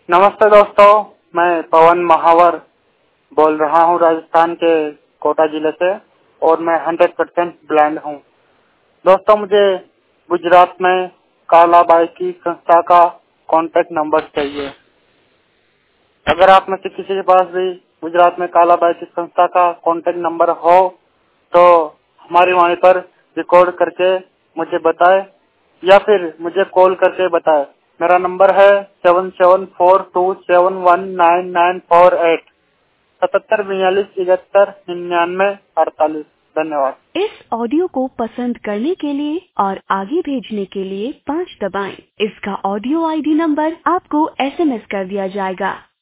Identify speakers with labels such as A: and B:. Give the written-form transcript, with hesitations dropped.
A: नमस्ते दोस्तों, मैं पवन महावर बोल रहा हूँ राजस्थान के कोटा जिले से और मैं 100% ब्लाइंड हूँ। दोस्तों, मुझे गुजरात में कालाबाई की संस्था का कॉन्टेक्ट नंबर चाहिए। अगर आप में से किसी के पास भी गुजरात में कालाबाई की संस्था का कॉन्टेक्ट नंबर हो तो हमारी वाणी पर रिकॉर्ड करके मुझे बताए या फिर मुझे कॉल करके बताए। मेरा नंबर है 7742719948 7742719948। धन्यवाद।
B: इस ऑडियो को पसंद करने के लिए और आगे भेजने के लिए 5 दबाएं। इसका ऑडियो आईडी नंबर आपको SMS कर दिया जाएगा।